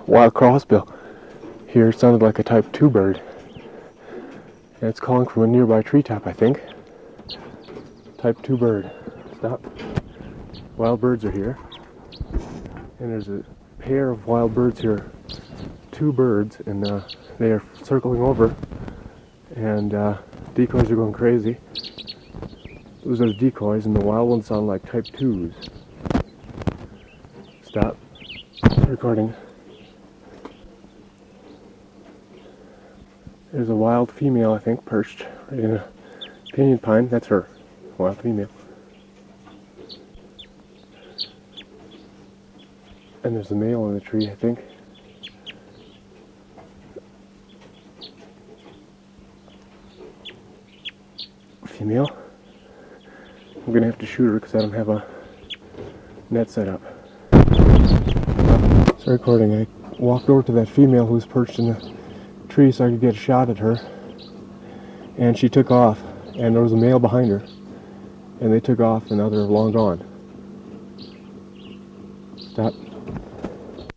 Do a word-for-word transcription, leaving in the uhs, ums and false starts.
wild crossbill. Here it sounded like a type two bird. And it's calling from a nearby treetop, I think. Type two bird. Stop. Wild birds are here. And there's a pair of wild birds here. Two birds, and uh, they are circling over. And uh, decoys are going crazy. Those are the decoys, and the wild ones sound like type twos. Stop. Recording. There's a wild female, I think, perched right in a pinyon pine. That's her. Wild female. And there's a male in the tree, I think. Female. I'm gonna have to shoot her because I don't have a net set up. So recording. I walked over to that female who was perched in the tree so I could get a shot at her, and she took off, and there was a male behind her, and they took off, and now they're long gone. Stop.